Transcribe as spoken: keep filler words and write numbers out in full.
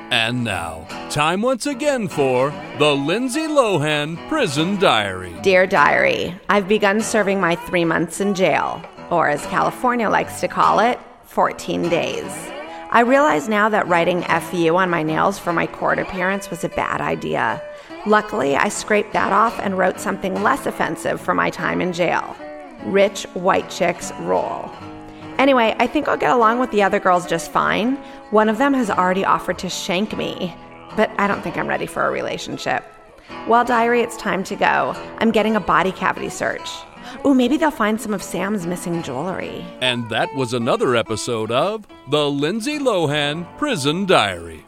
And now, time once again for the Lindsay Lohan Prison Diary. Dear Diary, I've begun serving my three months in jail, or as California likes to call it, fourteen days. I realize now that writing F U on my nails for my court appearance was a bad idea. Luckily, I scraped that off and wrote something less offensive for my time in jail. Rich white chicks rule. Anyway, I think I'll get along with the other girls just fine. One of them has already offered to shank me, but I don't think I'm ready for a relationship. Well, Diary, it's time to go. I'm getting a body cavity search. Ooh, maybe they'll find some of Sam's missing jewelry. And that was another episode of the Lindsay Lohan Prison Diary.